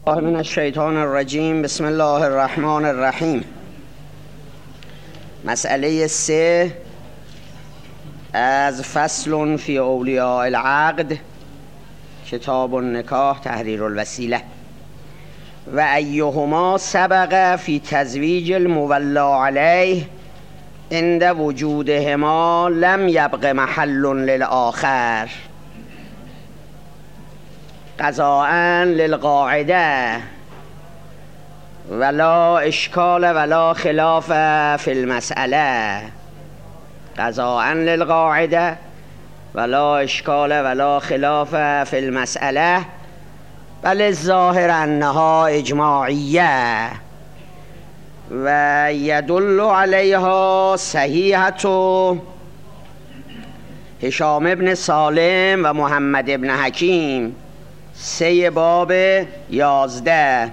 من الشیطان الرجیم. بسم الله الرحمن الرحیم. مسئله 3 از فصل فی اولیاء العقد، کتاب النکاح، تحریر الوسیله. و ایهما سبق فی تزویج المولا علیه عند وجودهما لم یبق محل للآخر قضاء للقاعده ولا اشکال ولا خلاف فی المسئله. قضاء للقاعده ولا اشکال ولا خلاف فی المسئله، بل الظاهر انها اجماعیه و یدل علیها صحیحة هشام ابن سالم و محمد ابن حکیم 3 باب 11.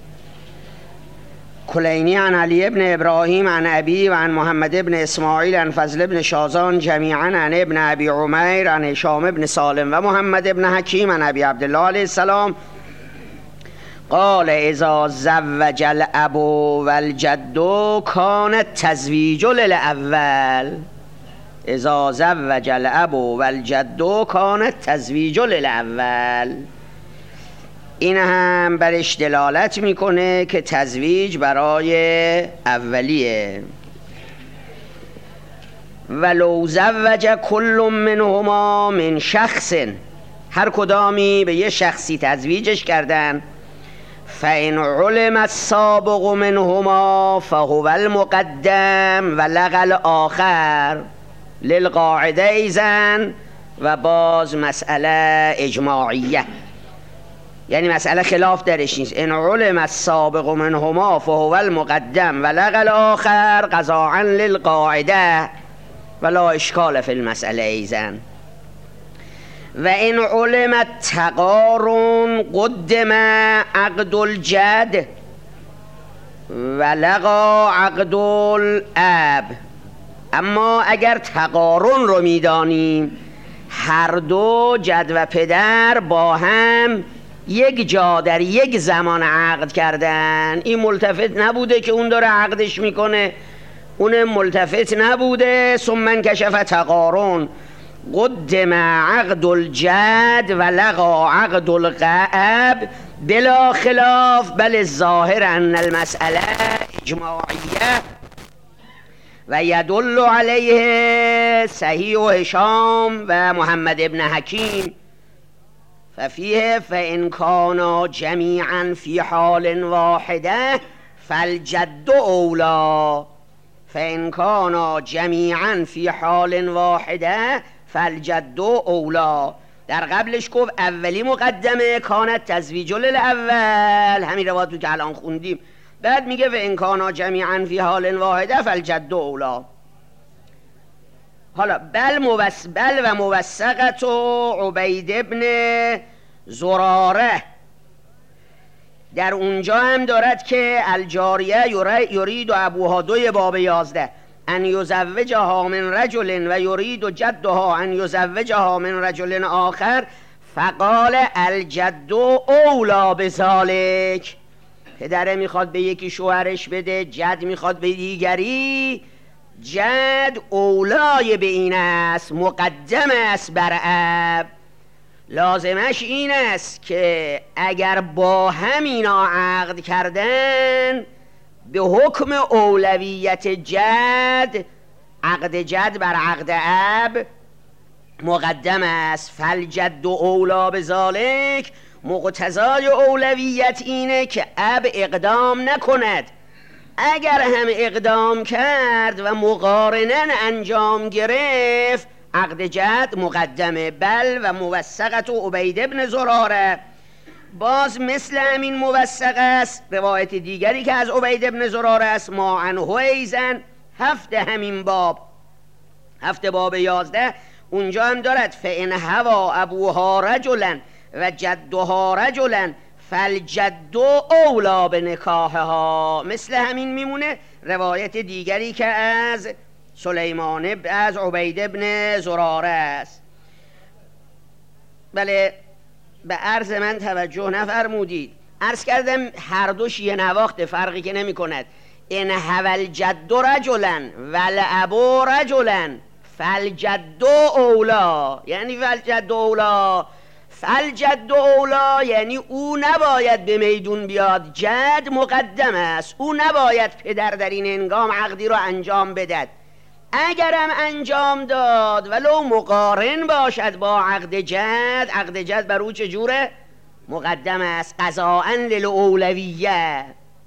کلینی عن علی ابن ابراهیم عن ابی و عن محمد ابن اسماعیل عن فضل ابن شازان جمیعا عن ابن ابی عمیر عن هشام ابن سالم و محمد ابن حکیم عن ابی عبدالله علیه السلام قال اذا زوج الاب والجد کان التزویج للاول. اذا زوج الاب والجد کان التزویج للاول. این هم برش دلالت میکنه که تزویج برای اولیه. ولو زوج کل منهما من شخص، هر کدامی به یه شخصی تزویجش کردن، فإن علم السابق منهما فهو المقدم و لغى الآخر للقاعده ایزن. و باز مسئله اجماعیه، یعنی مسئله خلاف درش نیست. ان علم السابق منهما فهو المقدم و لغى الآخر قضاء للقاعده ولا اشکال فی المسئله ایزن. و این علم التقارن قدم عقد الجد و لغا عقد الاب. اما اگر تقارن رو میدانیم، هر دو جد و پدر با هم یک جا در یک زمان عقد کردن، این ملتفت نبوده که اون داره عقدش میکنه، اون ملتفت نبوده. ثم انکشف تقارن قدم عقد الجد و لغا عقد الاب بلا خلاف، بل الظاهر ان المسئله اجماعیه و یدل علیه صحیح هشام و محمد ابن حکیم. ففیه فإن کانا جمیعا فی حال واحده فالجد اولا. فإن کانا جمیعا فی حال واحده فالجد اولا. در قبلش گفت اولی مقدمه، کانت تزویج للاول، همین روایتو که الان خوندیم. بعد میگه و ان کانا جمیعا فی حال واحده فالجد اولا. حالا بل و موثقت عبید ابن زراره، در اونجا هم دارد که الجاریه یرید و ابوها 2 باب 11 ان یزوجها من رجل و یرید جدها ان یزوجها من رجل آخر فقال الجد اولا بذالک. پدره میخواد به یکی شوهرش بده، جد میخواد به دیگری، جد اولای به این است، مقدم است بر اب. لازمش این است که اگر با همینا عقد کردن، به حکم اولویت جد، عقد جد بر عقد اب مقدم است. فالجد اولا بذالک، مقتضای اولویت اینه که اب اقدام نکند. اگر هم اقدام کرد و مقارنن انجام گرفت، عقد جد مقدمه. بل و موثقت و عبید ابن زراره، باز مثل همین موثق است روایت دیگری که از عبید ابن زراره است، ما عنه ایزن 7 همین باب، 7 باب 11. اونجا هم دارد فإن هوا ابوها رجلا و جدها رجلا فالجد اولا به نکاحها. مثل همین میمونه روایت دیگری که از سلیمان از عبید ابن زراره است. بله، به عرض من توجه نفرمودید. عرض کردم هر دوش یه نواخت، فرقی که نمی کند. ان هول جد رجلا والاب رجلا فالجد اولا، یعنی فالجد اولا، فالجد اولا یعنی او نباید به میدون بیاد، جد مقدم است، او نباید پدر در این هنگام عقدی رو انجام بدهد. اگرم انجام داد ولو مقارن باشد با عقد جد، عقد جد بر او چجوره؟ مقدم است، قضاء للاولویه.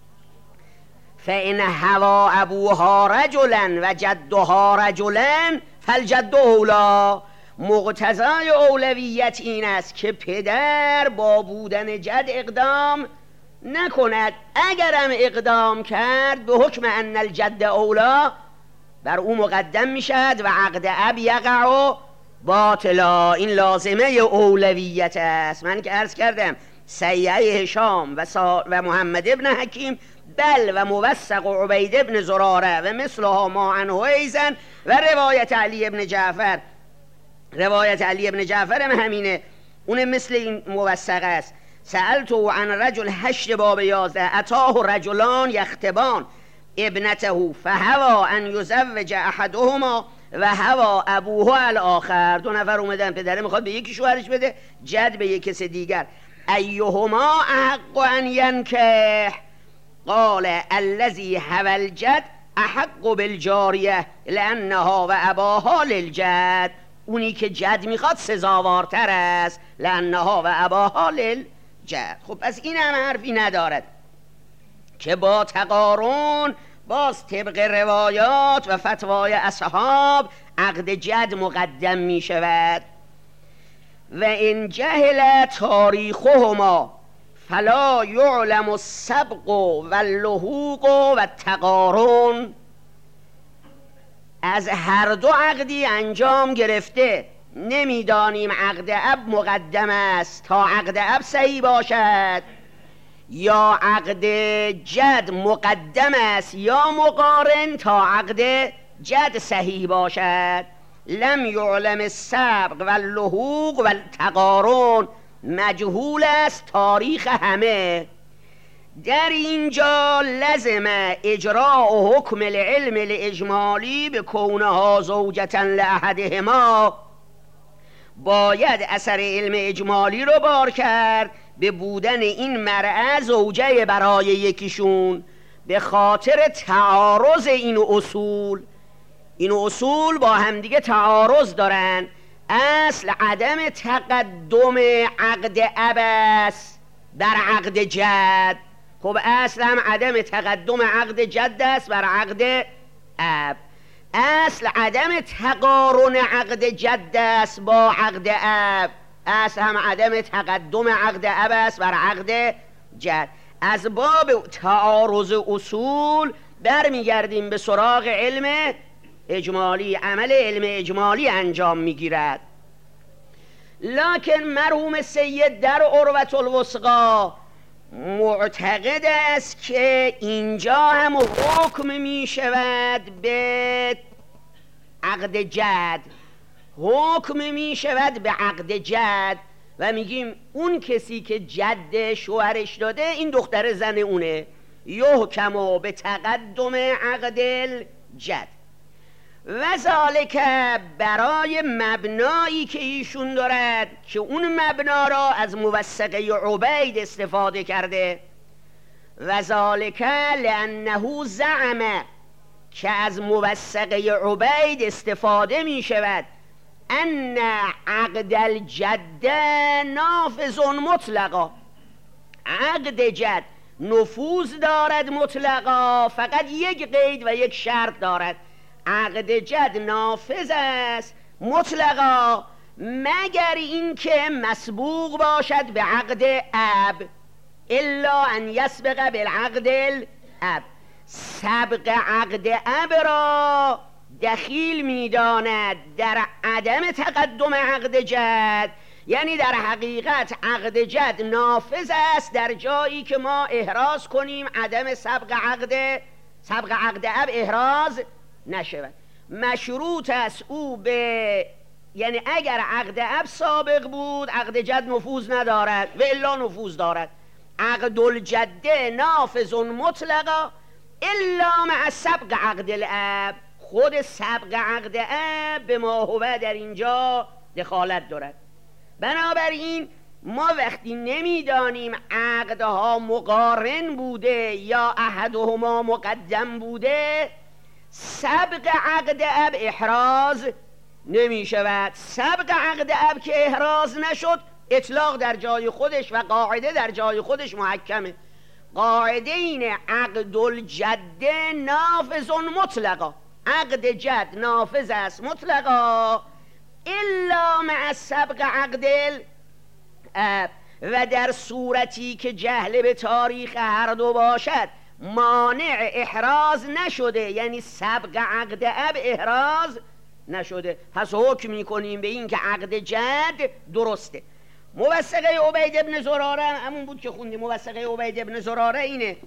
فان هوا ابوها رجلا و جدها رجلا فالجد اولا. مقتضای اولویت این است که پدر با بودن جد اقدام نکند. اگرم اقدام کرد به حکم ان الجد اولا بر او مقدم میشد و عقد اب یقع باطلا. این لازمه اولویت است. من که عرض کردم سیعه هشام و محمد ابن حکیم بل و موثق و عبید ابن زراره و مثلها ما عنه ایزن و روایت علی ابن جعفر. روایت علی ابن جعفر هم همینه، اون مثل این موثق است. سألتو عن رجل 8 باب 11 اتاه رجلان یختبان ابنته فهوا ان یزوج احدهما و هوا ابوه الاخر. 2 نفر اومدن، پدره میخواد به یکی شوهرش بده، جد به یک کس دیگر. ایهما احق ان ینکح؟ قال الذی هوى الجد احق بالجاریه لانها و اباها للجد. اونی که جد میخواد سزاوارتر است، لانها و اباها للجد. خب پس این هم حرفی ندارد که با تقارن باز طبق روایات و فتوای اصحاب عقد جد مقدم می شود. و ان جهل تاریخهما فلا یعلم السبق و اللحوق و التقارن. از هر دو عقدی انجام گرفته، نمیدانیم عقد اب مقدم است تا عقد اب صحیح باشد یا عقد جد مقدم است یا مقارن تا عقد جد صحیح باشد. لم یعلم السبق و اللحوق و التقارن، مجهول است تاریخ همه. در اینجا لزم اجراء حکم العلم الاجمالی به کونها زوجتا لاحدهما. باید اثر علم اجمالی رو بار کرد به بودن این مرأة زوجه برای یکیشون، به خاطر تعارض این اصول. این اصول با همدیگه تعارض دارن. اصل عدم تقدم عقد اب است بر عقد جد. خب اصل هم عدم تقدم عقد جد است بر عقد اب. اصل عدم تقارن عقد جد است با عقد اب. اصل هم عدم تقدم عقد اب است بر عقد جد. از باب تعارض اصول برمیگردیم به سراغ علم اجمالی. عمل علم اجمالی انجام میگیرد. لکن مرحوم سید در عروة الوثقی معتقد است که اینجا هم حکم می شود به عقد جد، حکم می شود به عقد جد و میگیم اون کسی که جد شوهرش داده این دختر زن اونه، یحکم به تقدم عقد الجد. و ذالک برای مبنایی که ایشون دارد که اون مبنا را از موثقه عبید استفاده کرده. و ذالک لانه زعم که از موثقه عبید استفاده می شود ان عقد الجد نافذ مطلقا. عقد جد نفوذ دارد مطلقا، فقط یک قید و یک شرط دارد. عقد جد نافذ است مطلقا مگر اینکه مسبوق باشد به عقد اب، الا ان یسبق بالعقد الاب. سبق عقد اب را دخیل میداند در عدم تقدم عقد جد. یعنی در حقیقت عقد جد نافذ است در جایی که ما احراز کنیم عدم سبق عقد اب احراز نشود. مشروط است او به، یعنی اگر عقد اب سابق بود عقد جد نفوذ ندارد و الا نفوذ دارد. عقد الجده نافذ مطلقا الا مع سبق عقد الاب. خود سبق عقد اب به ما هو در اینجا دخالت دارد. بنابراین ما وقتی نمیدانیم عقدها مقارن بوده یا احدهما مقدم بوده، سبق عقد اب احراز نمی شود. سبق عقد اب که احراز نشد، اطلاق در جای خودش و قاعده در جای خودش محکمه. قاعده اینه عقد الجده نافذ مطلقا، عقد جد نافذ است مطلقا الا مع سبق عقد الاب. و در صورتی که جهل به تاریخ هر دو باشد مانع احراز نشده، یعنی سبق عقد اب احراز نشده، پس حکم میکنیم به این که عقد جد درسته. موثقه عبید ابن زراره همون بود که خوندیم. موثقه عبید ابن زراره اینه،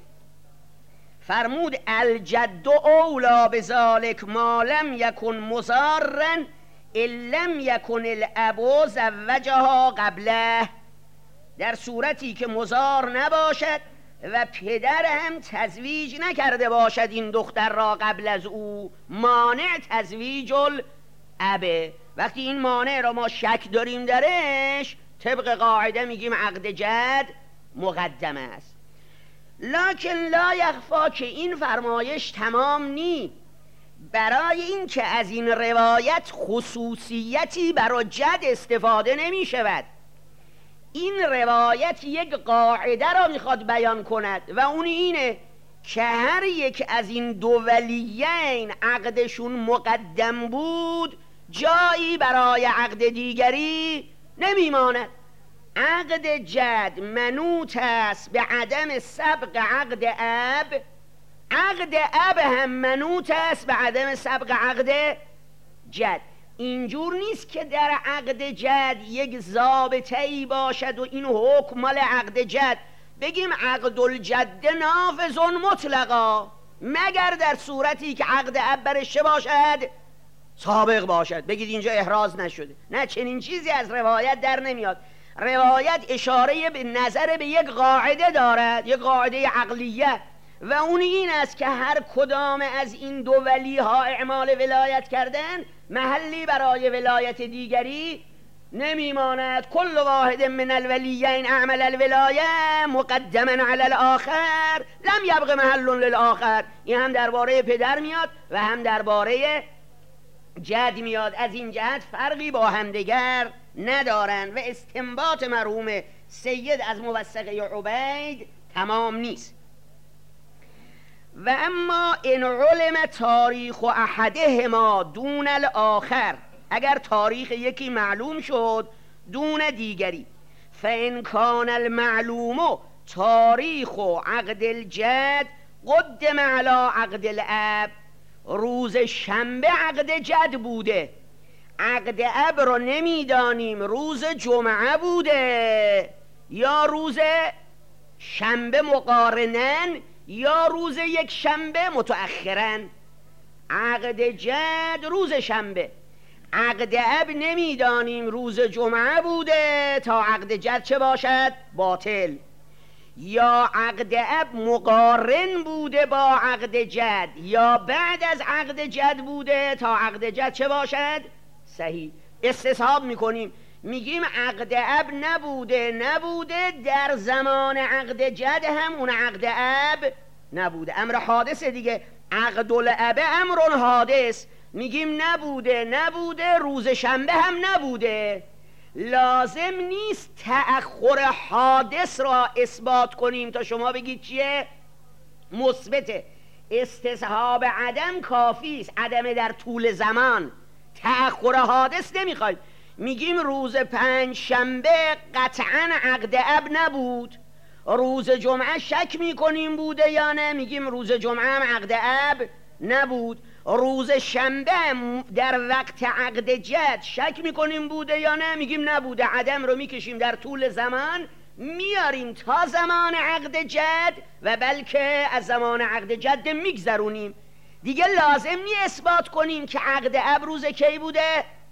فرمود الجد اولا بذالک ما لم یکن مضارا ان لم یکن الاب زوجها قبله. در صورتی که مضار نباشد و پدر هم تزویج نکرده باشد این دختر را قبل از او، مانع تزویج الابه. وقتی این مانع را ما شک داریم درش، طبق قاعده میگیم عقد جد مقدم است. لکن لا یخفا که این فرمایش تمام نی. برای این که از این روایت خصوصیتی برای جد استفاده نمی شود. این روایت یک قاعده را میخواد بیان کند و اون اینه که هر یک از این دو ولیین عقدشون مقدم بود، جایی برای عقد دیگری نمیماند. عقد جد منوط است به عدم سبق عقد اب، عقد اب هم منوط است به عدم سبق عقد جد. اینجور نیست که در عقد جد یک ضابطه‌ای باشد و این حکم مال عقد جد بگیم عقد الجد نافذ مطلقا، مگر در صورتی که عقد اب برش چه باشد؟ سابق باشد، بگید اینجا احراز نشده. نه، چنین چیزی از روایت در نمیاد. روایت اشاره به نظر به یک قاعده دارد، یک قاعده عقلیه، و اون این است که هر کدام از این دو ولی ها اعمال ولایت کردن، محلی برای ولایت دیگری نمیماند. کل واحد من الولیین اعمل الولایه مقدما علی الاخر لم یبق محل للاخر. این هم درباره پدر میاد و هم درباره جد میاد. از این جهت فرقی با همدیگر ندارن و استنباط مرحوم سید از موثقه عبید تمام نیست. و اما ان علم تاریخ احدهما دون الاخر، اگر تاریخ یکی معلوم شد دون دیگری، فان کان المعلوم تاریخ عقد الجد قدم علی عقد الاب، روز شنبه عقد جد بوده، عقد اب رو نمیدانیم روز جمعه بوده یا روز شنبه مقارنن یا روز یک شنبه متأخرن. عقد جد روز شنبه، عقد اب نمیدانیم روز جمعه بوده تا عقد جد چه باشد؟ باطل. یا عقد اب مقارن بوده با عقد جد یا بعد از عقد جد بوده تا عقد جد چه باشد؟ صحیح. استصحاب میکنیم، میگیم عقد اب نبوده در زمان عقد جد هم اون عقد اب نبوده، امر حادث دیگه. عقد الاب امر حادث، میگیم نبوده روز شنبه هم نبوده. لازم نیست تأخر حادث را اثبات کنیم تا شما بگید چیه؟ مثبته. استصحاب عدم کافی است، عدم در طول زمان. تأخر حادث نمیخوایم. میگیم روز پنج شنبه قطعا عقد اب نبود، روز جمعه شک میکنیم بوده یا نه، میگیم روز جمعه هم عقد اب نبود. روز شنبه در وقت عقد جد شک میکنیم بوده یا نه، میگیم نبوده. عدم رو میکشیم در طول زمان میاریم تا زمان عقد جد و بلکه از زمان عقد جد میگذرونیم. دیگه لازم نی اثبات کنیم که عقد اب روز کی بوده؟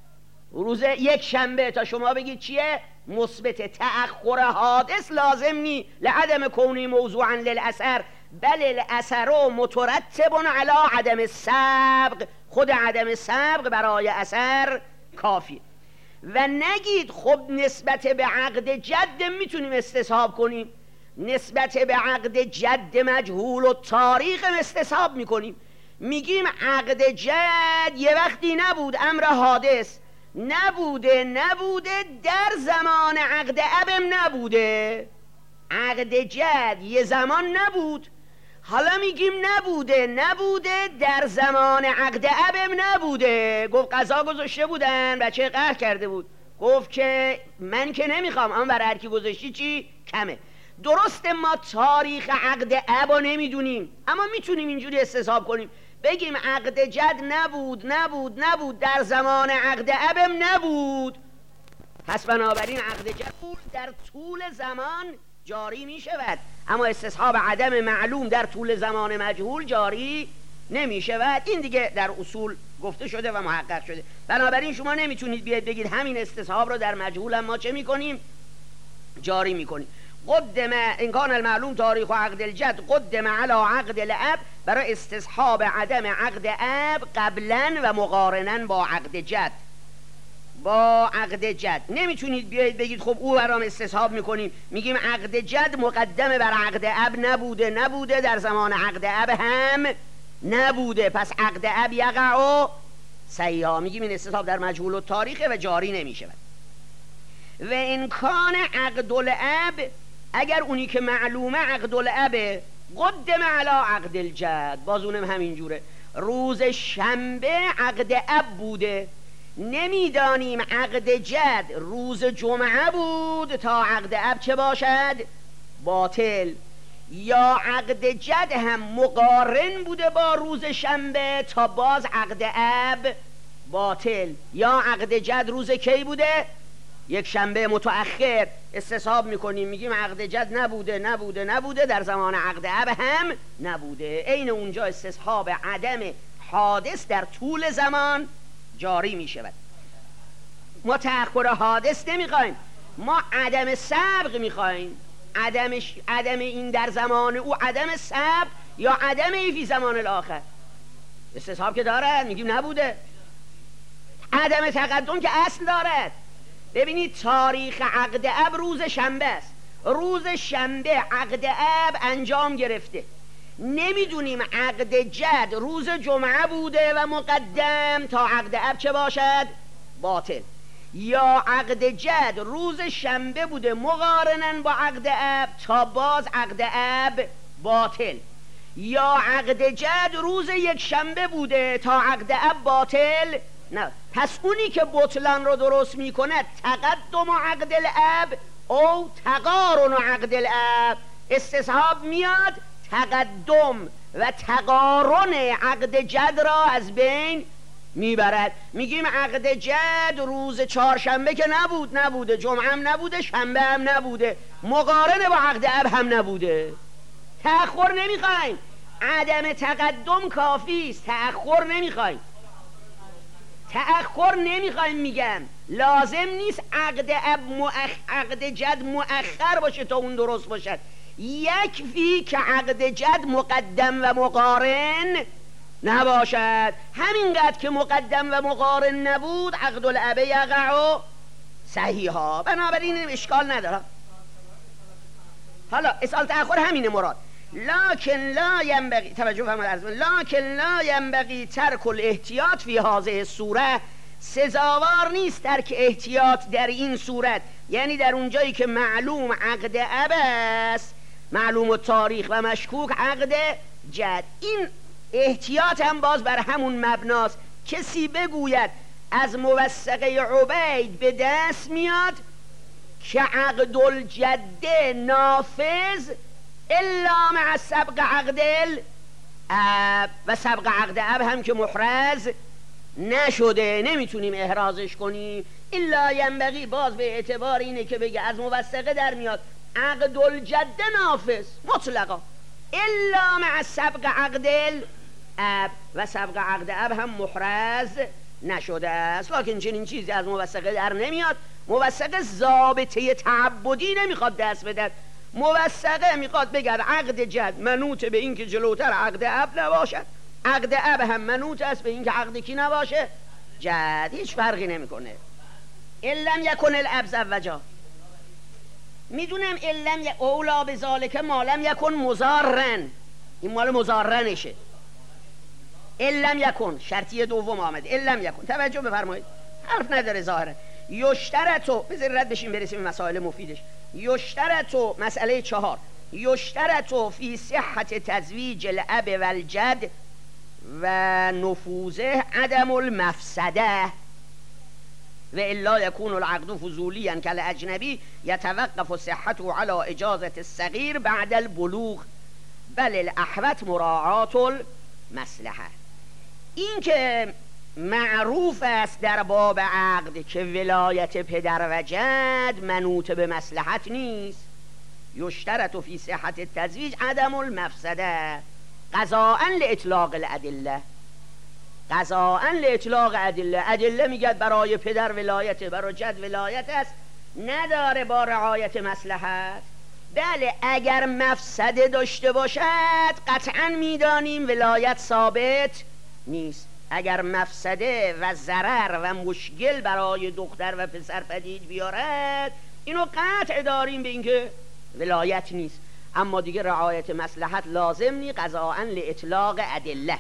روز یک شنبه تا شما بگید چیه؟ مثبت. تأخر حادث لازم نی لعدم کونی موضوعا للاثر، بل الاثر مترتب علی عدم السبق، خود عدم سبق برای اثر کافی. و نگید خب نسبت به عقد جد میتونیم استصحاب کنیم، نسبت به عقد جد مجهول و تاریخ استصحاب میکنیم، میگیم عقد جد یه وقتی نبود، امر حادث نبوده در زمان عقد ابم نبوده، عقد جد یه زمان نبود، حالا میگیم نبوده در زمان عقد ابم نبوده. گفت قضا گذاشته بودن، بچه قهر کرده بود، گفت که من که نمیخوام، اما برای هر کی گذاشتی چی؟ کمه. درسته ما تاریخ عقد ابا نمیدونیم، اما میتونیم اینجوری استصحاب کنیم، بگیم عقد جد نبود در زمان عقد ابم نبود، پس بنابراین عقد جد در طول زمان جاری می شود، اما استصحاب عدم معلوم در طول زمان مجهول جاری نمی شود. این دیگه در اصول گفته شده و محقق شده. بنابراین شما نمیتونید بیاید بگید همین استصحاب رو در مجهول هم ما چه می کنیم؟ جاری می کنیم. قدم ان کان المعلوم تاریخ عقد الجد قدم علی عقد الاب، برای استصحاب عدم عقد اب قبلا و مقارنا با عقد جد. با عقد جد نمیتونید بیایید بگید خب او برام استصحاب میکنیم، میگیم عقد جد مقدمه بر عقد اب نبوده در زمان عقد اب هم نبوده، پس عقد اب یقع صحیحا، میگیم این استصحاب در مجهول و تاریخه و جاری نمیشه. و امکان عقد الاب، اگر اونی که معلومه عقد الاب قدم علی عقد الجد، باز اونم همینجوره، روز شنبه عقد اب بوده، نمیدانیم عقد جد روز جمعه بود تا عقد اب چه باشد؟ باطل. یا عقد جد هم مقارن بوده با روز شنبه تا باز عقد اب باطل. یا عقد جد روز کی بوده؟ یک شنبه متأخر. استصحاب میکنیم میگیم عقد جد نبوده در زمان عقد اب هم نبوده. عین اونجا استصحاب عدم حادث در طول زمان جاری می شود. ما تأخر حادث نمیخوایم، ما عدم سبق میخوایم. عدم این در زمان او عدم سبق یا عدم ای فی زمان الاخر. استصحاب که دارد میگیم نبوده. عدم تقدم که اصل دارد. ببینید تاریخ عقد اب روز شنبه است، روز شنبه عقد اب انجام گرفته، نمیدونیم عقد جد روز جمعه بوده و مقدم تا عقد اب چه باشد؟ باطل. یا عقد جد روز شنبه بوده مقارنن با عقد اب تا باز عقد اب باطل. یا عقد جد روز یک شنبه بوده تا عقد اب باطل نه. پس اونی که بطلان رو درست میکنه تقدم عقد الاب او تقارن عقد الاب. استصحاب میاد تقدم و تقارن عقد جد را از بین میبرد. میگیم عقد جد روز چهارشنبه که نبوده، جمعه هم نبوده، شنبه هم نبوده، مقارن با عقد اب هم نبوده. تأخر نمیخوایم، عدم تقدم کافی است، تأخر نمیخوایم. میگم لازم نیست عقد جد مؤخر باشه تا اون درست باشد، یکفی که عقد جد مقدم و مقارن نباشد. همینقدر که مقدم و مقارن نبود عقد الاب یقع صحیحا، بنابراین اشکال نداره. حالا اصال تأخر همینه مراد. لکن لا ینبغی، توجه فرمایید، لکن لا ینبغی ترک الاحتیاط فی هذه الصوره، سزاوار نیست ترک احتیاط در این صورت، یعنی در اونجایی که معلوم عقد اب است، معلوم التاریخ و مشکوک عقد جد. این احتیاط هم باز بر همون مبناست. کسی بگوید از موثقه عبید به دست میاد که عقد الجد نافذ الا مع سبق عقد الاب، و سبق عقد اب هم که محرز نشده نمیتونیم احرازش کنیم. الا ینبغی باز به اعتبار اینه که بگه از موثقه در میاد عقد الجد نافذ مطلقا الا مع سبق عقد الاب، و سبق عقد اب هم محرز نشده است. لکن چنین چیزی از موثقه در نمیاد. موثقه ضابطه تعبدی نمیخواد دست بدد. موثقه میخواد بگرد عقد جد منوط به این که جلوتر عقد اب نباشد، عقد اب هم منوط است به این که عقد کی نباشه؟ جد. هیچ فرقی نمیکنه. لم یکن الاب زوجا، میدونم لم اولا به ذالک ما لم یکن مضارن، این مال مضارنشه. لم یکن شرطیه دوم آمده. لم یکن، توجه بفرمایید، حرف نداره ظاهرا. یشترطو، بذار رد بشیم برسیم به مسائل مفیدش. یشترطو، مسئله 4، یشترطو فی صحت تزویج الاب و الجد و نفوذه عدم المفسده و الا یکون العقد فضولیا کالاجنبی یتوقف صحته علی اجازه الصغیر بعد البلوغ بل الاحوط مراعات المصلحه. این که معروف است در باب عقد که ولایت پدر و جد منوط به مصلحت نیست. یشترط فی صحت التزویج عدم المفسده قضاء لاطلاق الادله، قضاء لاطلاق ادله. ادله میگد برای پدر ولایت، برای جد ولایت است، نداره با رعایت مصلحت. بله اگر مفسده داشته باشد قطعا میدانیم ولایت ثابت نیست. اگر مفسده و ضرر و مشکل برای دختر و پسر پدید بیارد اینو قطع داریم به اینکه ولایت نیست. اما دیگه رعایت مصلحت لازم نی، قضاء لاطلاق ادله.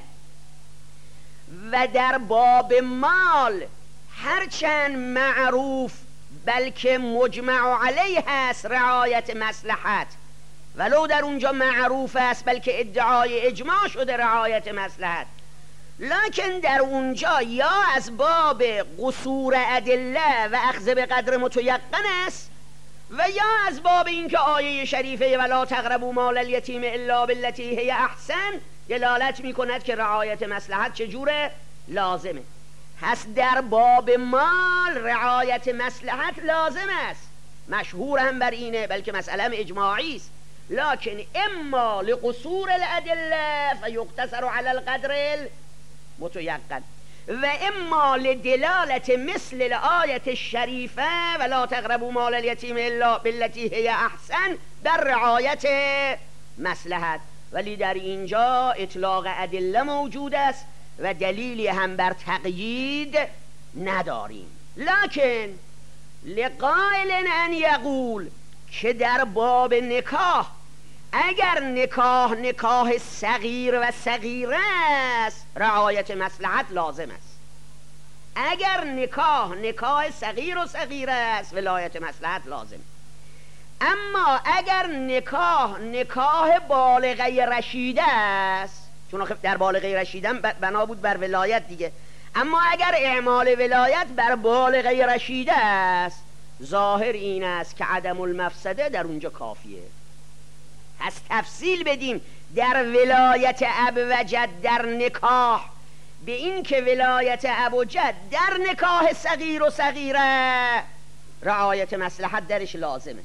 و در باب مال هرچند معروف بلکه مجمع علیه است رعایت مصلحت، ولو در اونجا معروف است بلکه ادعای اجماع شده رعایت مصلحت، لکن در اونجا یا از باب قصور ادله و اخذ به قدر متیقن است و یا از باب اینکه آیه شریفه ولا تقربوا مال الیتیم الا بالتی هی احسن دلالت میکند که رعایت مصلحت چجوره؟ لازمه. هست در باب مال رعایت مصلحت لازم است، مشهور هم بر اینه، بلکه مسئله اجماعی است. لكن اما لقصور الادله فیقتصر علی القدر المتیقن و اما لدلالت مثل الآیه الشریفه ولا تقربوا مال الیتیم الا بالتی هی احسن در رعایت مصلحت. ولی در اینجا اطلاق ادله موجود است و دلیلی هم بر تقیید نداریم. لکن لقائل ان یقول که در باب نکاح اگر نکاح صغیر و صغیره است رعایت مصلحت لازم است. اگر نکاح صغیر و صغیره است ولایت مصلحت لازم. اما اگر نکاح بالغه رشیده است، چون در بالغه رشیده بنا بود بر ولایت دیگه، اما اگر اعمال ولایت بر بالغه رشیده است ظاهر این است که عدم المفسده در اونجا کافیه. پس تفصیل بدیم در ولایت اب و جد در نکاح به این که ولایت اب و جد در نکاح صغیر و صغیره رعایت مصلحت درش لازمه.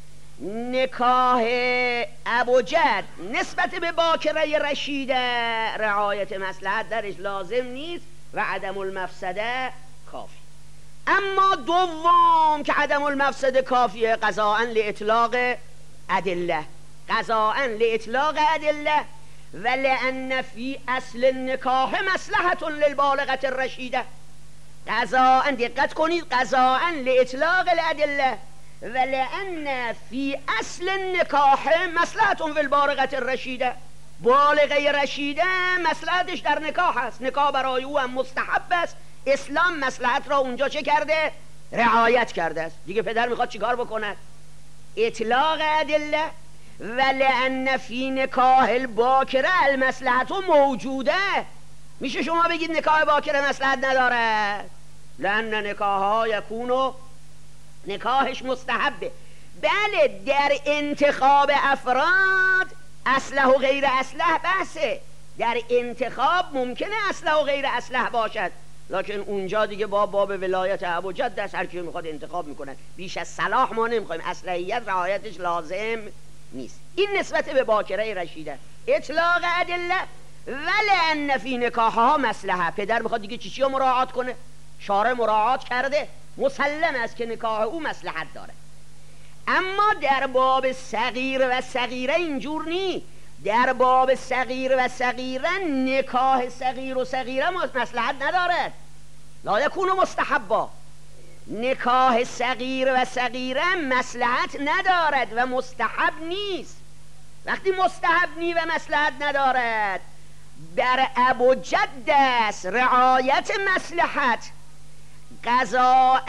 نکاح اب و جد نسبت به باکره رشیده رعایت مصلحت درش لازم نیست و عدم المفسده کافی. اما دوم که عدم المفسده کافیه قضاء لاطلاق ادله، قضاء لاطلاق ادله ولأن فی اصل النکاح مصلحت للبالغة الرشیده. قضاء دقت کنید، قضاء لاطلاق الادله ولأن فی اصل النکاح مصلحت فی البالغة الرشیده. بالغه رشیده مصلحتش در نکاح است، نکاح برای او هم مستحب است. اسلام مصلحت را اونجا چه کرده؟ رعایت کرده است. دیگه پدر میخواد چیکار بکند؟ اطلاق ادله ولأن فی نکاح الباکره المصلحت موجوده. میشه شما بگید نکاح باکره مصلحت ندارد؟ لأن نکاحها یکونو نکاحش مستحبه. بله در انتخاب افراد اصلح و غیر اصلح بحثه، در انتخاب ممکنه اصلح و غیر اصلح باشد، لکن اونجا دیگه باب ولایت اب و جد است، هر کی میخواد انتخاب میکنن. بیش از صلاح ما نمیخوایم، اصلاحیت رعایتش لازم نیست. این نسبت به باکره رشیده. اطلاق ادله ولأن فی نکاحها مصلحه. پدر میخواد دیگه چی رو مراعات کنه؟ شارع مراعات کرده، مسلم است که نکاح او مصلحت داره. اما در باب صغیر و صغیره اینجور نی. در باب صغیر و صغیره نکاح صغیر و صغیره مصلحت ندارد، لا یکون مستحبا. نکاح صغیر و صغیره مصلحت ندارد و مستحب نیست. وقتی مستحب نی و مصلحت ندارد، بر اب و جد است رعایت مصلحت قضاء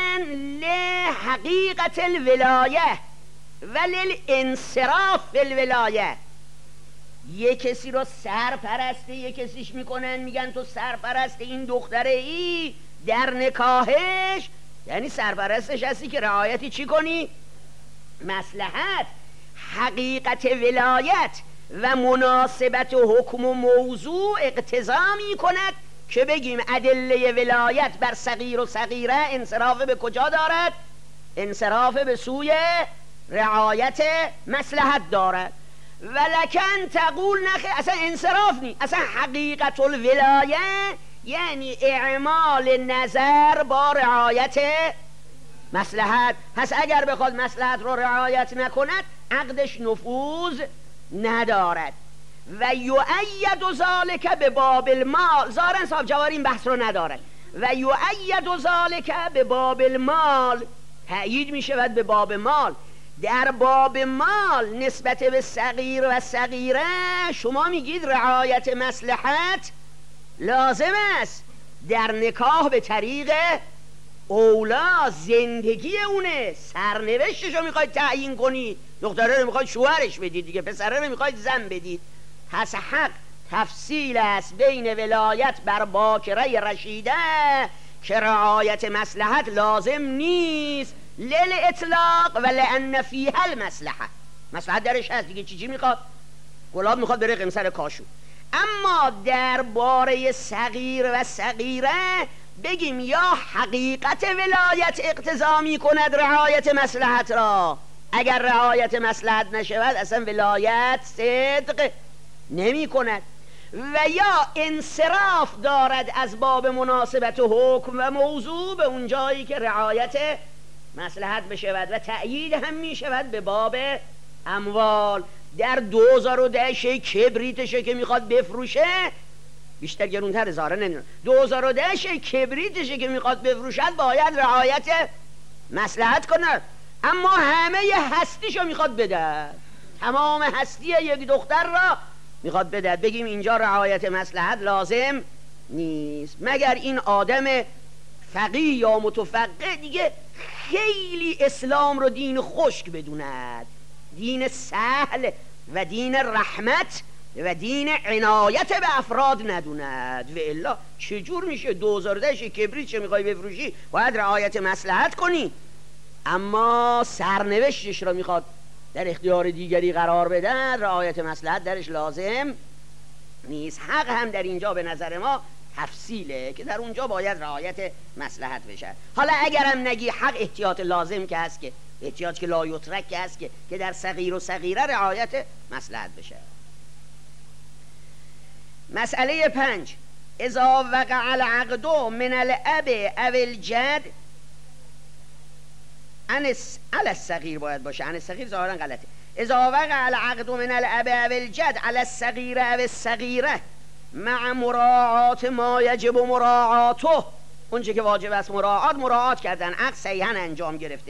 لحقیقت الولایه و للانصراف فی الولایه. یه کسی رو سرپرسته یه کسیش میکنن، میگن تو سرپرست این دختره ای در نکاحش، یعنی سرپرستش هستی که رعایتی چی کنی؟ مصلحت. حقیقت ولایت و مناسبت و حکم و موضوع اقتضا می کند که بگیم ادله ولایت بر صغیر و صغیره انصراف به کجا دارد؟ انصراف به سوی رعایت مصلحت دارد. ولکن تقول نخه، اصلا انصراف نی، اصلا حقیقت الولایه یعنی اعمال نظر با رعایت مصلحت. پس اگر بخواد مصلحت رو رعایت نکند عقدش نفوذ ندارد. و یؤید ذالک به باب المال، ظاهرا صاحب جواری این بحث رو ندارد. و یؤید ذالک به باب المال، تأیید می شود به باب مال. در باب مال نسبت به صغیر و صغیره شما میگید رعایت مصلحت لازم است. در نکاح به طریق اولا زندگی اونه، سرنوشتش رو میخواید تعیین کنید. دختره رو میخواید شوهرش بدید دیگه، پسره رو میخواید زن بدید. پس حق تفصیل است بین ولایت بر باکره رشیده که رعایت مصلحت لازم نیست للاطلاق و لان فیها المصلحه. مصلحت درش هست دیگه، چی میخواد؟ گلاب میخواد بره قمصر کاشو. اما در باره صغیر و صغیره بگیم یا حقیقت ولایت اقتضا می کند رعایت مصلحت را، اگر رعایت مصلحت نشود اصلا ولایت صدق نمی کند. و یا انصراف دارد از باب مناسبت و حکم و موضوع به اون جایی که رعایت مصلحت بشود و تأیید هم می شود به باب اموال. در 2010 کبریتشه که میخواد بفروشه، بیشتر گرونتر ظاهرا نمیدونم، 2010 کبریتشه که میخواد بفروشد باید رعایت مصلحت کنه. اما همه هستیشو میخواد بده، تمام هستی یک دختر را میخواد بده. بگیم اینجا رعایت مصلحت لازم نیست، مگر این آدم فقیه یا متفقه دیگه خیلی اسلام رو دین خشک بدوند، دین سهل و دین رحمت و دین عنایت به افراد ندوند. و الا چجور میشه 2010 کبریت چه میخوای بفروشی باید رعایت مصلحت کنی، اما سرنوشتش رو میخواد در اختیار دیگری قرار بده، رعایت مصلحت درش لازم نیست. حق هم در اینجا به نظر ما تفصیله که در اونجا باید رعایت مصلحت بشه. حالا اگرم نگی حق احتیاط لازم که هست، که احتیاط که لا یترک که هست که در صغیر و صغیره رعایت مصلحت بشه. مسئله 5 اذا وقع العقد من الاب او الجد عن الصغیر باید باشه، عن الصغیر ظاهرا غلطه. اذا وقع العقد من الاب او الجد على الصغیر او الصغیره مع مراعات ما یجب مراعاته، اونچه که واجب است مراعات کردن، عقد صحیحاً انجام گرفته.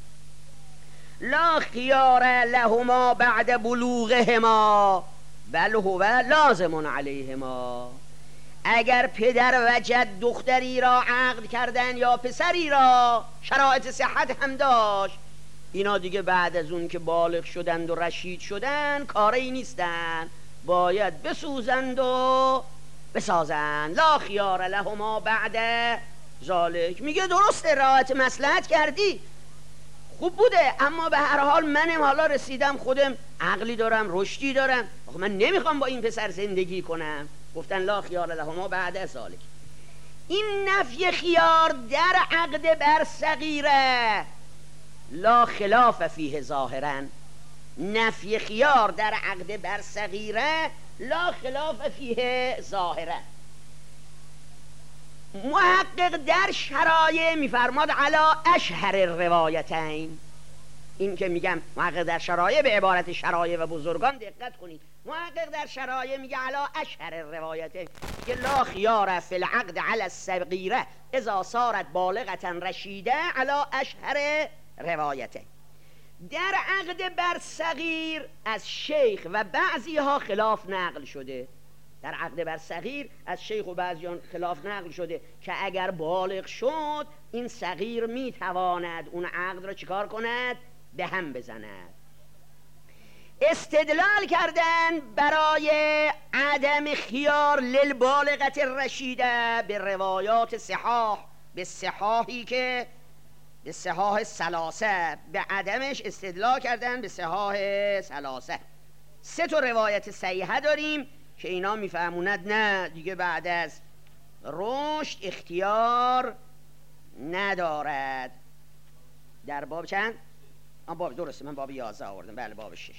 لا خیار لهما بعد بلوغهما بل هو لازم علیهما. اگر پدر و جد دختری را عقد کردن یا پسری را شرایط صحت هم داشت، اینا دیگه بعد از اون که بالغ شدند و رشید شدند کاری نیستن، باید بسوزند و بسازند. لا خیار لهما بعد ذالک. میگه درسته رعایت مصلحت کردی خوب بوده، اما به هر حال منم حالا رسیدم، خودم عقلی دارم، رشدی دارم، من نمیخوام با این پسر زندگی کنم. گفتن لا خیار لهما بعد ذالک. این نفی خیار در عقد بر صغیره لا خلاف فیه ظاهرا. نفی خیار در عقد بر صغیره لا خلاف فیه ظاهرا. محقق در شرایع میفرماد علا اشهر الروایتین. این که میگم محقق در شرایع به عبارت شرایع و بزرگان دقت کنید. محقق در شرایع میگه علا اشهر الروایتین، که لا خیار فی العقد علی الصغیره اذا صارت بالغة رشیده علا اشهر روایتین. در عقد بر صغیر از شیخ و بعضی ها خلاف نقل شده. در عقد بر صغیر از شیخ و بعضیان خلاف نقل شده که اگر بالغ شد این صغیر میتواند اون عقد را چیکار کند؟ به هم بزند. استدلال کردن برای عدم خیار للبالغة الرشیده به روایات صحاح، به صحاحی که به صحاح ثلاثه، به عدمش استدلال کردن به صحاح ثلاثه. 3 تا روایت صحیحه داریم که اینا میفهموند نه دیگه بعد از رشد اختیار ندارد. در باب چند؟ باب درسته، من باب 11 آوردم. بله باب 6.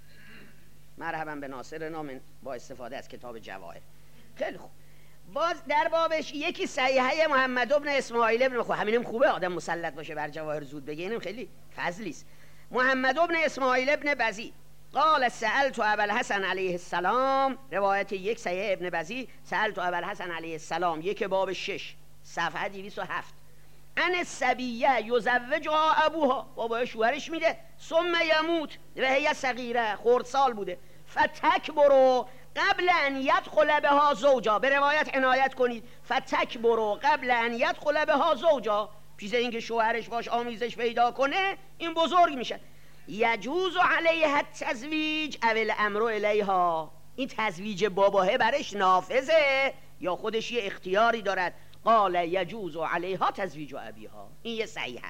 مرحبا به ناصر نام با استفاده از کتاب جواهر. خیلی خوب. باز در بابش یکی صحیحه محمد ابن اسماعیل ابن خوب، همینم خوبه آدم مسلط باشه بر جواهر زود بگه، اینم خیلی فضلی است. محمد ابن اسماعیل ابن بزی قال سألت ابا الحسن علیه السلام، روایت یک صحیح ابن بزی، سألت ابا الحسن علیه السلام، یک باب 6 صفحه 207. ان الصبیه یزوجها ابوها، بابا شوهرش میده، ثم یموت و هی صغیره، خردسال بوده، فتکبروا قبل ان یدخل بها زوجا. به روایت عنایت کنید، فتکبروا قبل ان یدخل بها زوجا، پیش اینکه شوهرش باش آمیزش پیدا کنه این بزرگ میشه. یجوز علیها التزویج او الامر الیها، این تزویج باباه برش نافذه یا خودش یه اختیاری دارد. قال یجوز علیها تزویج ابیها، این یه صحیحه.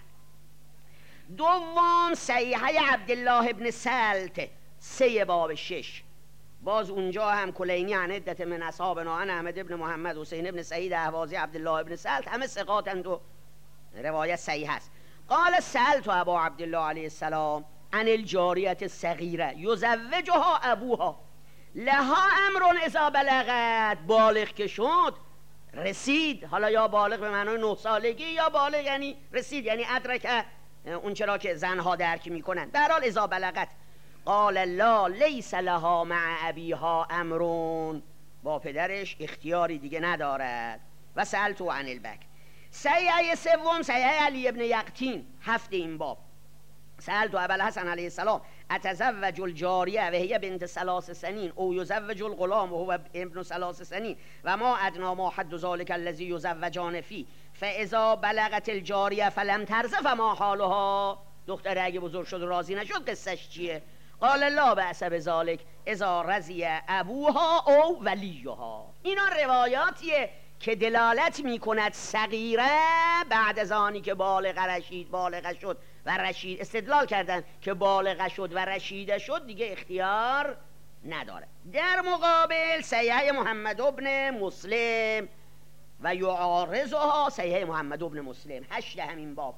دوم صحیحه عبدالله ابن سلت 3 باب 6، باز اونجا هم کلینی عن عدت من اصحابنا عن احمد ابن محمد حسین ابن سعید اهوازی عبدالله ابن سلت، همه ثقاتند و روایت صحیح است. قال سألت ابا عبدالله علیه السلام عن الجاریة الصغیره یزوجها ابوها لها امر اذا بلغت، بالغ که شد رسید، حالا یا بالغ به معنای 9 سالگی یا بالغ یعنی رسید، یعنی ادرک اون چرا که زنها درک میکنن، به هر حال اذا بلغت. قال لا لیس لها مع ابیها امرون، با پدرش اختیاری دیگه ندارد. و سألت عن البکر. صحیحه سوم صحیحه علی ابن یقطین 7 این باب، سألت ابا الحسن علیه السلام اتزوج الجاریه و هی بنت 3 سنین او یزوج الغلام و هو ابن 3 سنین و ما ادنا ما حد ذلك الذی یزوجان فی فاذا بلغت الجاریه فلم ترض فما حالها، دختر اگه بزرگ شد و راضی نشد قصهش چیه؟ قال لا بأس بذلك اذا رضی ابوها او ولیها. اینا روایاتیه که دلالت میکند صغیره بعد از آنی که بالغ شد و رشید، استدلال کردن که بالغ شد و رشیده شد دیگه اختیار نداره. در مقابل صحیح محمد ابن مسلم و یعارضها صحیح محمد ابن مسلم 8 همین باب.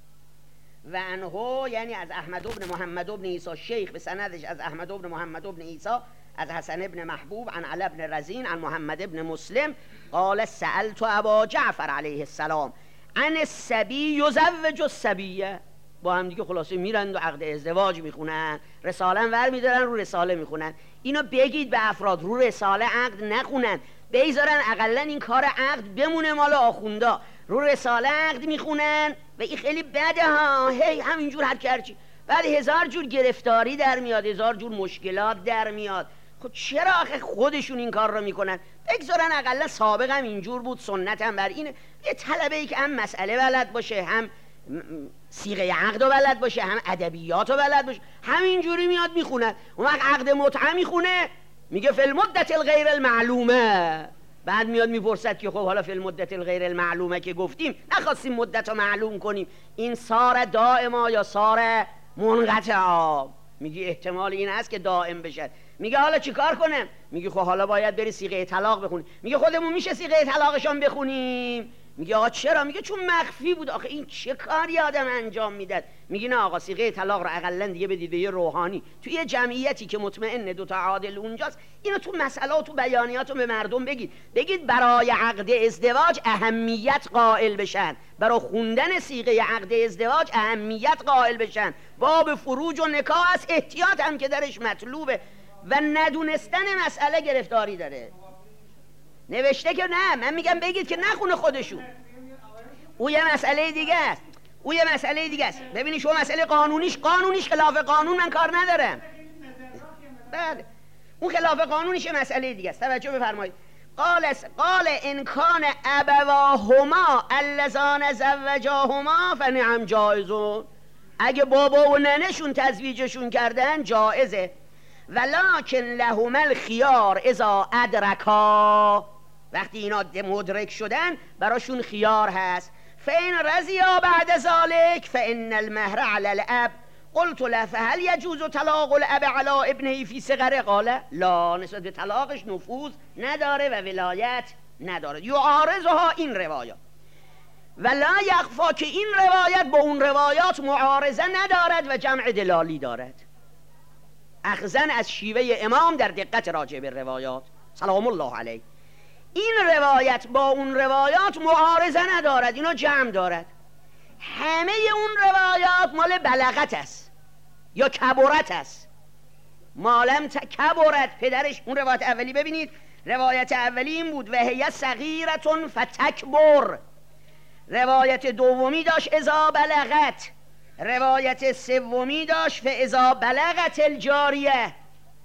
و انهو یعنی از احمد ابن محمد ابن عیسی شیخ به سندش از احمد ابن محمد ابن عیسی از حسن ابن محبوب عن علی ابن رزین عن محمد ابن مسلم قال سألت ابا جعفر علیه السلام عن الصبی یزوج الصبیه. با هم دیگه خلاصه میرند و عقد ازدواج میخونن، رساله ور میدارن رو رساله میخونن. اینو بگید به افراد رو رساله عقد نخونن، بیزارن اقلا این کار عقد بمونه مال آخوندا. رو رساله عقد میخونن و این خیلی بده ها، هی همینجور هر کرچی، بعد 1000 جور گرفتاری در میاد، 1000 جور مشکلات در میاد. خب چرا آخه خودشون این کار رو میکنن؟ بگذارن اقلا سابق هم اینجور بود، سنت هم بر اینه. یه طلبه ای که هم مسئله بلد باشه، هم صیغه عقد رو بلد باشه، هم ادبیات رو بلد باشه، همینجوری میاد میخونه. اون وقت عقد متعه میخونه میگه فی المدت الغیر المعلومه، بعد میاد میپرسد که خب حالا فی المدت الغیر المعلومه که گفتیم نخواستیم مدت رو معلوم کنیم، این سار دائما یا سار منقطعا؟ میگه احتمال این هست که دائم بشه. میگه حالا چیکار کنم؟ میگه خب حالا باید بری صیغه طلاق بخونی. میگه خودمون میشه صیغه طلاقشون بخونیم؟ میگه آقا چرا؟ میگه چون مخفی بود. آخه این چه کاری آدم انجام میداد؟ میگه نه آقا، صیغه طلاق رو اقلا دیگه بدید به یه روحانی توی یه جمعیتی که مطمئن دو تا عادل اونجاست. اینو تو مسئله و تو بیانیات به مردم بگید برای عقد ازدواج اهمیت قائل بشن، برای خوندن صیغه عقد ازدواج اهمیت قائل بشن. باب فروج و نکاح است، احتیاط هم که درش مطلوبه و ندونستن مسئله گرفتاری داره. نوشته که نه، من میگم بگید که نخونه خودشون. او یه مسئله دیگه است، او یه مسئله دیگه است. ببینید شما مسئله قانونیش خلاف قانون من کار ندارم. بله اون خلاف قانونیش مسئله دیگه است. توجه بفرمایید. قال ان کان ابواهما اللذان زوجاهما فنعم جایزون. اگه بابا و ننشون تزویجشون کردن جایزه. ولکن لهما الخیار اذا ادرکا. وقتی اینا مدرک شدن براشون خیار هست. فإن رضیا بعد ذلك فإن المهر على الأب. قلت له فهل يجوز طلاق الأب على ابنه في صغره؟ قال لا، نسبت به طلاقش نفوذ نداره و ولایت نداره. یعارضها این روایات ولا یخفا، که این روایت با اون روایات معارضه ندارد و جمع دلالی دارد. اخذن از شیوه امام در دقت راجع به روایات سلام الله علیه، این روایت با اون روایات معارضه ندارد، اینا جمع دارد. همه اون روایات مال بلغت است یا کبرت است. مالم کبرت پدرش. اون روایت اولی ببینید، روایت اولی این بود و هی صغیرة فتکبر. روایت دومی داشت اذا بلغت. روایت سومی داشت فاذا بلغت الجاریه.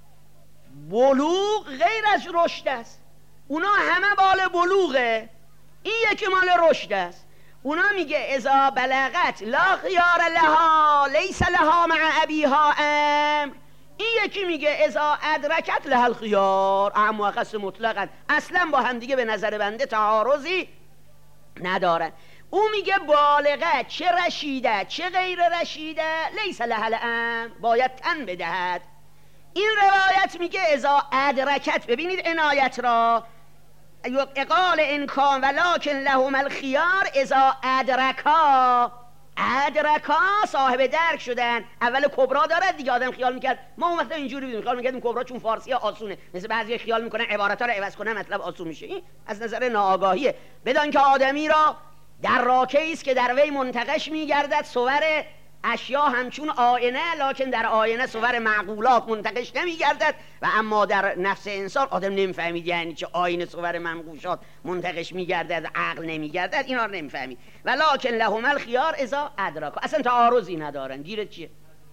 بلوغ غیر از رشد است. اونا همه مال بلوغه، این یکی مال رشد است. اونا میگه اذا بلغت لا خیار لها لیس لها مع ابیها امر. این یکی میگه اذا ادرکت لها الخیار. اعم و خص مطلقا اصلا با هم دیگه به نظر بنده تعارضی ندارن. او میگه بالغه چه رشیده چه غیر رشیده لیس لها الامر، باید تن بدهد. این روایت میگه اذا ادرکت. ببینید عنایت را. قال ان کان ولکن لهم الخیار اذا ادرکا. ادرکا صاحب درک شدن. اول کبرا دارد دیگه. آدم خیال میکرد ما اون وقت اینجوری بودیم، خیال میکردیم کبرا چون فارسی آسونه، مثل بعضی خیال میکنن عبارت‌ها رو عوض کنن مطلب آسون میشه. این از نظر ناآگاهیه. بدان که آدمی را در راکعی است که در وی منتقش میگردد صور اشیا همچون آینه، لکن در آینه صور معقولات منتقش نمیگردد. و اما در نفس انسان آدم نمیفهمید یعنی چه آینه صور منقوشات منتقش میگردد، عقل نمیگردد. اینا رو نمیفهمید. ولکن لهم الخیار اذا ادرکا. اصلا تعارضی ندارن. گیرت چیه؟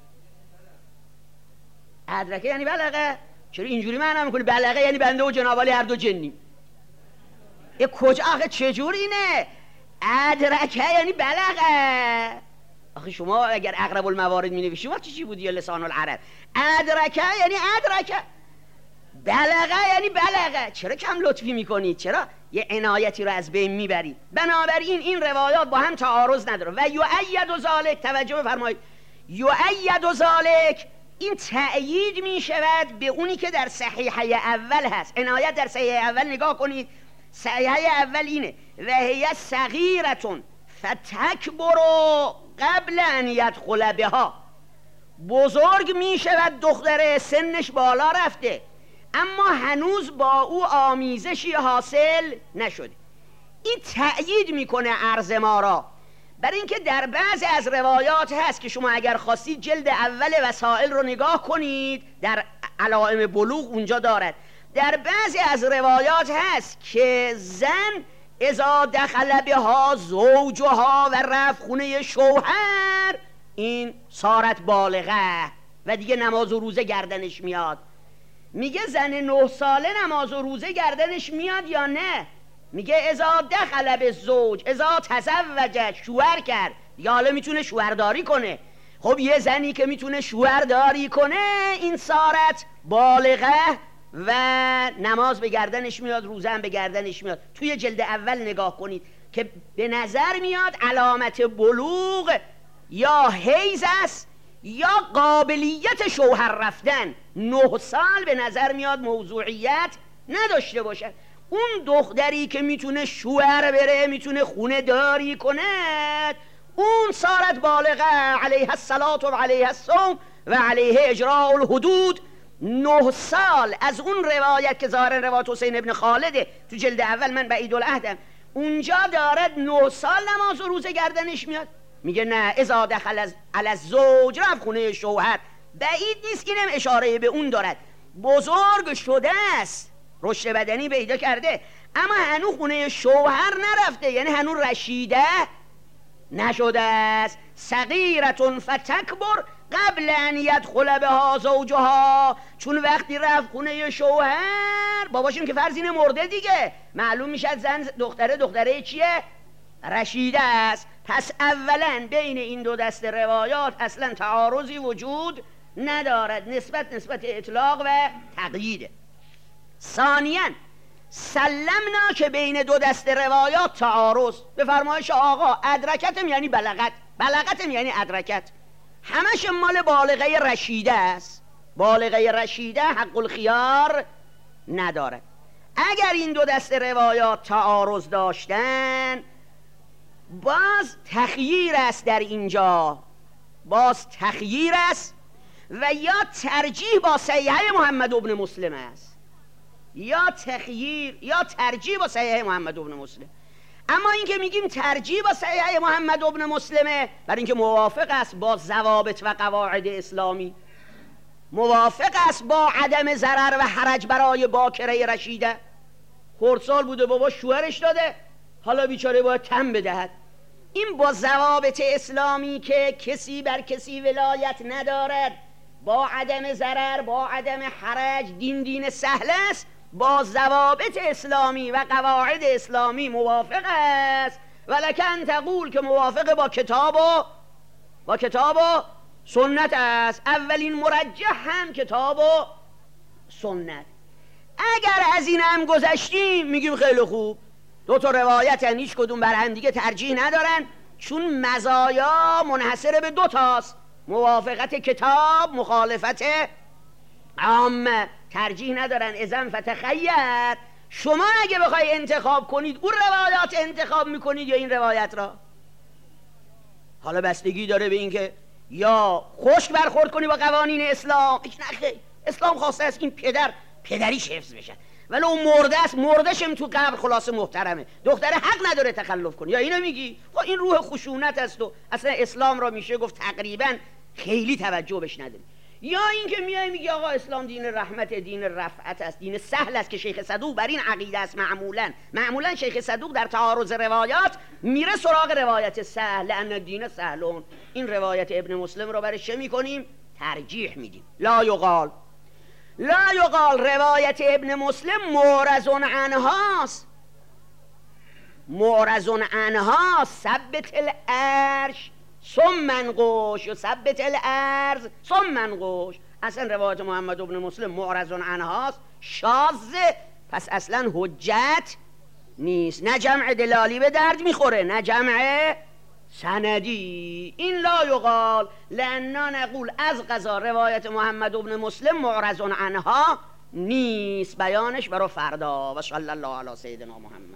ادرکه یعنی بلغه. چرا اینجوری معنی میکنی؟ بلغه یعنی بنده و جناب علی هر دو جنیم. این کجا آخه چجوری اینه؟ ادرکه یعنی بلغه. آخه شما اگر اقرب الموارد می نوشید وقتی چی بود یا لسان العرب؟ ادرکه یعنی ادرکه، بلغه یعنی بلغه. چرا کم لطفی میکنید؟ چرا یه عنایتی رو از بین میبرید؟ بنابراین این روایات با هم تعارض نداره. و یؤید ذلک، توجه بفرمایید، یؤید ذلک، این تأیید می شود به اونی که در صحیحه اول هست. عنایت در صحیحه اول نگاه کنید. صحیحه اول اینه و هی صغیرة فتکبر قبل ان یدخل بها. بزرگ می شود دختره، سنش بالا رفته اما هنوز با او آمیزشی حاصل نشده. این تأیید میکنه عرض ما را. برای اینکه در بعضی از روایات هست که شما اگر خواستید جلد اول وسائل رو نگاه کنید، در علائم بلوغ اونجا دارد. در بعضی از روایات هست که زن اذا دخل بها زوجها و رفت خونه شوهر، این صارت بالغه و دیگه نماز و روزه گردنش میاد. میگه زن 9 ساله نماز و روزه گردنش میاد یا نه؟ میگه اذا دخل به زوج اذا تزوج، شوهر کرد یا حالا میتونه شوهرداری کنه. خب یه زنی که میتونه شوهرداری کنه این صارت بالغه و نماز به گردنش میاد، روزه هم به گردنش میاد. توی جلد اول نگاه کنید که به نظر میاد علامت بلوغ یا حیض است یا قابلیت شوهر رفتن. 9 سال به نظر میاد موضوعیت نداشته باشد. اون دختری که میتونه شوهر بره، میتونه خونه داری کند، اون صارت بالغه علیه الصلاة و علیه الصوم و علیه اجراء الحدود. 9 سال از اون روایت که ظاهرا روایت حسین ابن خالده تو جلد اول، من بعید العهدم، اونجا دارد 9 سال نماز و روزه گردنش میاد. میگه نه، اذا دخل علی الزوج، رفت خونه شوهر. بعید نیست، اینم اشاره به اون دارد. بزرگ شده است، رشد بدنی پیدا کرده، اما هنوز خونه شوهر نرفته، یعنی هنوز رشیده نشده است. صغیرة فتکبر قبل ان یدخل بها زوجها، چون وقتی رفت خونه شوهر، باباشون که فرض اینه مرده دیگه، معلوم میشه زن دختره چیه؟ رشیده است. پس اولا بین این دو دست روایات اصلا تعارضی وجود ندارد، نسبت اطلاق و تقییده. ثانیاً سلمنا که بین دو دست روایات تعارض، به فرمایش آقا ادرکتم یعنی بلغت، بلغتم یعنی ادرکت، همش مال بالغه رشیده است. بالغه رشیده حق الخیار نداره. اگر این دو دست روایات تعارض داشتن، باز تخییر است در اینجا، باز تخییر است و یا ترجیح با صحیح محمد ابن مسلم است، یا تخییر یا ترجیح با صحیح محمد ابن مسلم. اما این که میگیم ترجیح با صحیح محمد ابن مسلمه، برای اینکه موافق است با ضوابط و قواعد اسلامی، موافق است با عدم ضرر و حرج برای باکره رشیده. خردسال بوده، بابا شوهرش داده، حالا بیچاره باید تن بدهد. این با ضوابط اسلامی که کسی بر کسی ولایت ندارد، با عدم ضرر، با عدم حرج، دین سهل است، با ضوابط اسلامی و قواعد اسلامی موافق است. ولکن تقول که موافق با کتاب و سنت است. اولین مرجح هم کتاب و سنت. اگر از این هم گذشتیم میگیم خیلی خوب، دو تا روایت هن، هیچ کدوم بر هم دیگه ترجیح ندارن، چون مزایا منحصر به 2 تاست، موافقت کتاب، مخالفت عامه، ترجیح ندارن. اذن فتخیر، شما اگه بخوای انتخاب کنید اون روایات انتخاب میکنید یا این روایت را. حالا بستگی داره به این که یا خشک برخورد کنی با قوانین اسلام، اسلام خواسته است این پدریش حفظ بشه، ولی اون مرده است، مردشم تو قبر خلاصه محترمه، دختره حق نداره تخلف کنی، یا اینو میگی خب این روح خشونت است و اصلا اسلام را میشه گفت تقریبا خیلی توجه بهش نداری. یا اینکه میای میگی آقا اسلام دین رحمت، دین رفعت است، دین سهل است، که شیخ صدوق بر این عقیده است. معمولا شیخ صدوق در تعارض روایات میره سراغ روایت سهل، لأن الدین سهلون. این روایت ابن مسلم رو برای چه میکنیم؟ ترجیح میدیم. لا یقال روایت ابن مسلم معرض عنهاست، ثبت العرش ثم انقش و ثبت الارض ثم انقش. اصلا روایت محمد ابن مسلم معرض عنهاست، شاذه، پس اصلا حجت نیست، نه جمع دلالی به درد میخوره نه جمع سندی. این لا یقال لأننا نقول از قضا روایت محمد ابن مسلم معرض عنها نیست، بیانش برای فردا. و صلی الله علی سیدنا محمد.